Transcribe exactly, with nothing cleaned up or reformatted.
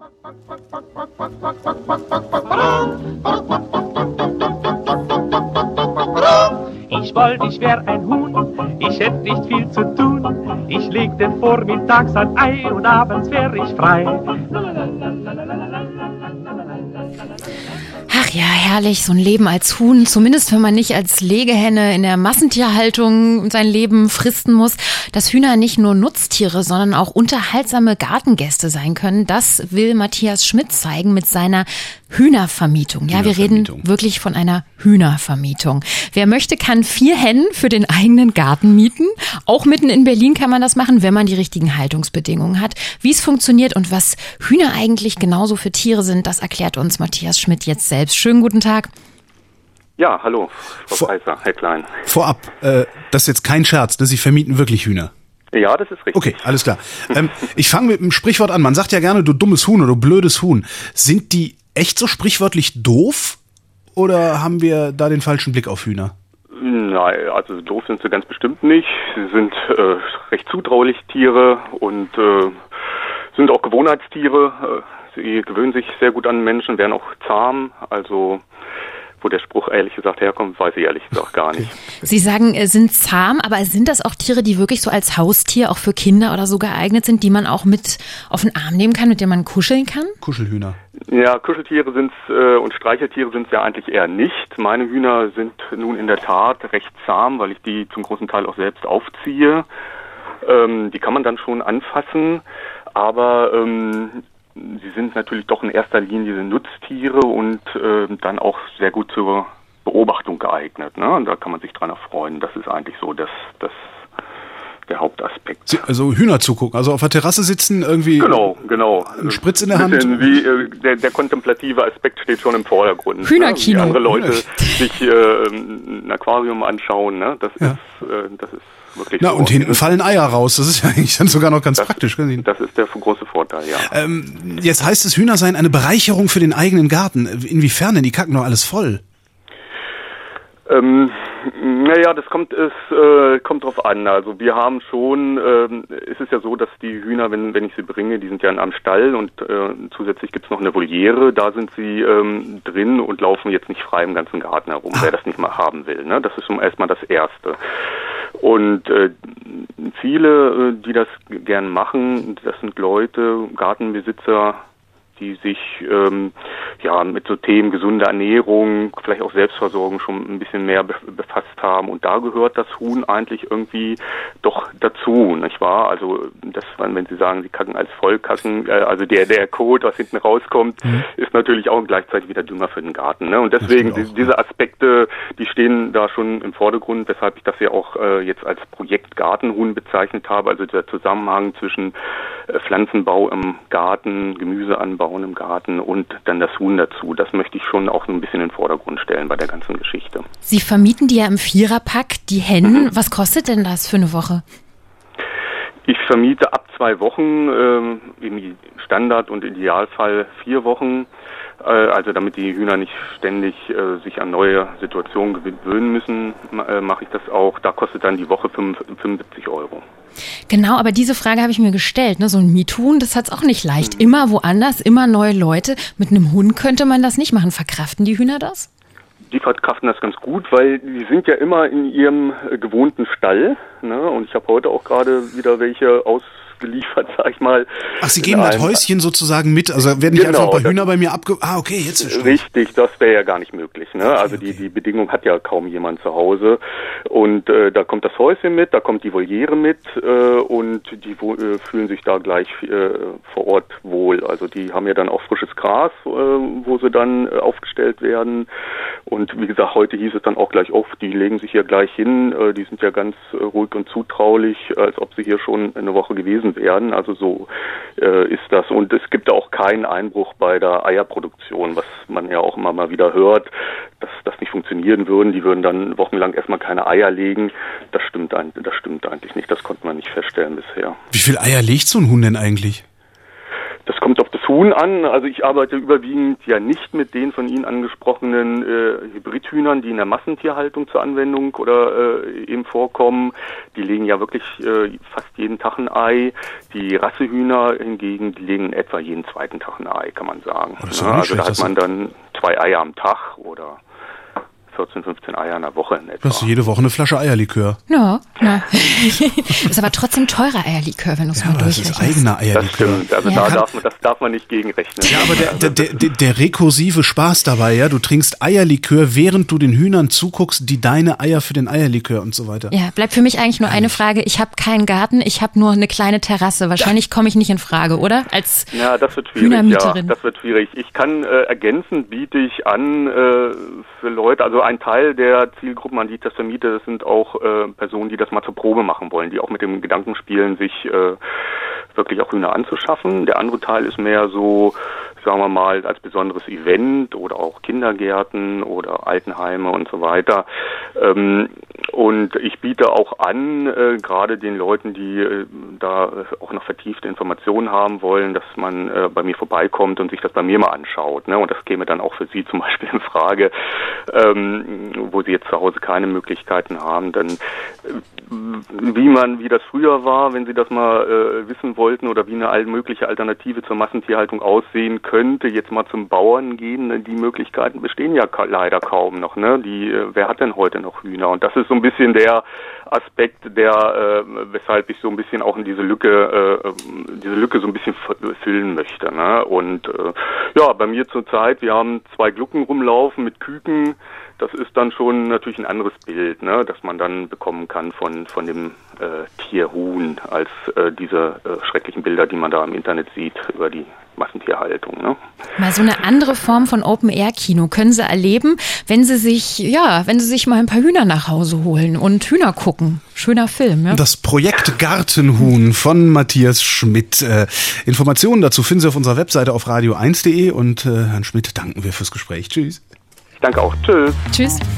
Ich wollte, ich wär ein Huhn, ich hätte nicht viel zu tun. Ich legte vormittags ein Ei und abends wär ich frei. Ach ja, herrlich, so ein Leben als Huhn, zumindest wenn man nicht als Legehenne in der Massentierhaltung sein Leben fristen muss, dass Hühner nicht nur Nutztiere, sondern auch unterhaltsame Gartengäste sein können. Das will Matthias Schmidt zeigen mit seiner Hühnervermietung. Ja, wir reden wirklich von einer Hühnervermietung. Wer möchte, kann vier Hennen für den eigenen Garten mieten. Auch mitten in Berlin kann man das machen, wenn man die richtigen Haltungsbedingungen hat. Wie es funktioniert und was Hühner eigentlich genauso für Tiere sind, das erklärt uns Matthias Schmidt jetzt selbst. Schönen guten Tag. Ja, hallo, Frau Kaiser, Herr Klein. Vorab, äh, das ist jetzt kein Scherz, ne? Sie vermieten wirklich Hühner. Ja, das ist richtig. Okay, alles klar. ähm, ich fange mit einem Sprichwort an. Man sagt ja gerne, du dummes Huhn oder du blödes Huhn. Sind die echt so sprichwörtlich doof oder haben wir da den falschen Blick auf Hühner? Nein, also doof sind sie ganz bestimmt nicht. Sie sind äh, recht zutraulich Tiere und äh, sind auch Gewohnheitstiere. Sie gewöhnen sich sehr gut an Menschen, werden auch zahm. Also wo der Spruch ehrlich gesagt herkommt, weiß ich ehrlich gesagt gar nicht. Sie sagen, sind zahm, aber sind das auch Tiere, die wirklich so als Haustier auch für Kinder oder so geeignet sind, die man auch mit auf den Arm nehmen kann, mit denen man kuscheln kann? Kuschelhühner. Ja, Kuscheltiere sind's äh, und Streicheltiere sind es ja eigentlich eher nicht. Meine Hühner sind nun in der Tat recht zahm, weil ich die zum großen Teil auch selbst aufziehe. Ähm, die kann man dann schon anfassen, aber ähm, sie sind natürlich doch in erster Linie Nutztiere und äh, dann auch sehr gut zur Beobachtung geeignet. Ne? Und da kann man sich dran erfreuen. Das ist eigentlich so das, das der Hauptaspekt. Sie, also Hühner zugucken, also auf der Terrasse sitzen, irgendwie genau, genau. Ein Spritz in der Hand. Wie, äh, der, der kontemplative Aspekt steht schon im Vordergrund. Hühnerkino. Ne? Wie andere Leute sich äh, ein Aquarium anschauen. Ne? Das, ja. ist, äh, das ist wirklich Na, so. und hinten fallen Eier raus. Das ist ja eigentlich dann sogar noch ganz das, praktisch. Das ist der große Vorteil, ja. Ähm, jetzt heißt es, Hühner seien eine Bereicherung für den eigenen Garten. Inwiefern denn? Die kacken doch alles voll. Ähm, naja, das kommt es äh, kommt drauf an. Also wir haben schon, ähm, es ist ja so, dass die Hühner, wenn wenn ich sie bringe, die sind ja in einem Stall und äh, zusätzlich gibt's noch eine Voliere. Da sind sie ähm, drin und laufen jetzt nicht frei im ganzen Garten herum, wer das nicht mal haben will. Ne? Das ist schon erstmal das Erste. Und äh, viele, die das gern machen, das sind Leute, Gartenbesitzer, die sich ähm, ja mit so Themen gesunde Ernährung, vielleicht auch Selbstversorgung schon ein bisschen mehr be- befasst haben. Und da gehört das Huhn eigentlich irgendwie doch dazu, nicht wahr? Also das, wenn Sie sagen, Sie kacken als Vollkacken, äh, also der der Kot, was hinten rauskommt, mhm. ist natürlich auch gleichzeitig wieder Dünger für den Garten. Ne? Und deswegen die, diese Aspekte, die stehen da schon im Vordergrund, weshalb ich das ja auch äh, jetzt als Projekt Gartenhuhn bezeichnet habe. Also der Zusammenhang zwischen äh, Pflanzenbau im Garten, Gemüseanbau im Garten und dann das Huhn dazu. Das möchte ich schon auch so ein bisschen in den Vordergrund stellen bei der ganzen Geschichte. Sie vermieten die ja im Viererpack, die Hennen. Mhm. Was kostet denn das für eine Woche? Ich vermiete ab zwei Wochen, ähm, im Standard- und Idealfall vier Wochen. Äh, also damit die Hühner nicht ständig äh, sich an neue Situationen gewöhnen müssen, äh, mache ich das auch. Da kostet dann die Woche fünfundsiebzig Euro. Genau, aber diese Frage habe ich mir gestellt. Ne? So ein Miethuhn, das hat's auch nicht leicht. Mhm. Immer woanders, immer neue Leute. Mit einem Hund könnte man das nicht machen. Verkraften die Hühner das? Die verkraften das ganz gut, weil die sind ja immer in ihrem äh, gewohnten Stall. Ne? Und ich habe heute auch gerade wieder welche ausgeliefert, sag ich mal. Ach, Sie geben das Häuschen sozusagen mit? Also werden nicht genau, einfach ein paar Hühner bei mir abge... Ah, okay, jetzt verstehe ich. Richtig, das wäre ja gar nicht möglich. Ne? Okay, also die, okay. die Bedingung hat ja kaum jemand zu Hause. Und äh, da kommt das Häuschen mit, da kommt die Voliere mit äh, und die wo, äh, fühlen sich da gleich äh, vor Ort wohl. Also die haben ja dann auch frisches Gras, äh, wo sie dann äh, aufgestellt werden. Und wie gesagt, heute hieß es dann auch gleich auf, die legen sich hier gleich hin. Äh, die sind ja ganz äh, ruhig und zutraulich, als ob sie hier schon eine Woche gewesen wären. Also so äh, ist das. Und es gibt auch keinen Einbruch bei der Eierproduktion, was man ja auch immer mal wieder hört, dass das nicht funktionieren würde. Die würden dann wochenlang erstmal keine Eier legen. Das stimmt, das stimmt eigentlich nicht. Das konnte man nicht feststellen bisher. Wie viel Eier legt so ein Huhn denn eigentlich? Das kommt auf das Huhn an. Also ich arbeite überwiegend ja nicht mit den von Ihnen angesprochenen äh, Hybridhühnern, die in der Massentierhaltung zur Anwendung oder äh, eben vorkommen. Die legen ja wirklich äh, fast jeden Tag ein Ei. Die Rassehühner hingegen, die legen etwa jeden zweiten Tag ein Ei, kann man sagen. Oh, das ist ja, ja also schlecht, da hat man dann zwei Eier am Tag oder vierzehn, fünfzehn Eier in der Woche in etwa. Das ist jede Woche eine Flasche Eierlikör. Ja, ja. Ist aber trotzdem teurer Eierlikör, wenn du es Ja, mal aber das durchrechnest. ist eigener Das Eierlikör. stimmt, also Ja. da darf man, das darf man nicht gegenrechnen. Ja, aber der, der, der, der rekursive Spaß dabei, ja, du trinkst Eierlikör, während du den Hühnern zuguckst, die deine Eier für den Eierlikör und so weiter. Ja, bleibt für mich eigentlich nur eine Frage. Ich habe keinen Garten, ich habe nur eine kleine Terrasse. Wahrscheinlich komme ich nicht in Frage, oder? Als Ja, das wird schwierig. Ja, Hühnermieterin. das wird schwierig. Ich kann äh, ergänzend biete ich an äh, für Leute, also ein Teil der Zielgruppen, an die ich das vermiete, das sind auch äh, Personen, die das mal zur Probe machen wollen, die auch mit dem Gedanken spielen, sich äh, wirklich auch Hühner anzuschaffen. Der andere Teil ist mehr so, sagen wir mal, als besonderes Event oder auch Kindergärten oder Altenheime und so weiter. Ähm, und ich biete auch an, äh, gerade den Leuten, die äh, da auch noch vertiefte Informationen haben wollen, dass man äh, bei mir vorbeikommt und sich das bei mir mal anschaut. Ne? Und das käme dann auch für Sie zum Beispiel in Frage, ähm, wo Sie jetzt zu Hause keine Möglichkeiten haben. Dann, äh, wie man, wie das früher war, wenn Sie das mal äh, wissen wollten oder wie eine all mögliche Alternative zur Massentierhaltung aussehen könnte, jetzt mal zum Bauern gehen, ne? Die Möglichkeiten bestehen ja ka- leider kaum noch. Ne? Die, äh, wer hat denn heute noch Hühner? Und das ist so ein bisschen der Aspekt, der, äh, weshalb ich so ein bisschen auch in diese Lücke, äh, diese Lücke so ein bisschen füllen möchte. Ne? Und äh, ja, bei mir zurzeit, wir haben zwei Glucken rumlaufen mit Küken. Das ist dann schon natürlich ein anderes Bild, ne, das man dann bekommen kann von von dem äh, Tierhuhn als äh, diese äh, schrecklichen Bilder, die man da im Internet sieht über die Massentierhaltung. Ne? mal so eine andere Form von Open-Air-Kino können Sie erleben, wenn Sie sich, ja, wenn Sie sich mal ein paar Hühner nach Hause holen und Hühner gucken. Schöner Film, ja. Das Projekt Gartenhuhn von Matthias Schmidt. Äh, Informationen dazu finden Sie auf unserer Webseite auf radio eins punkt de und äh, Herrn Schmidt danken wir fürs Gespräch. Tschüss. Ich danke auch. Tschüss. Tschüss.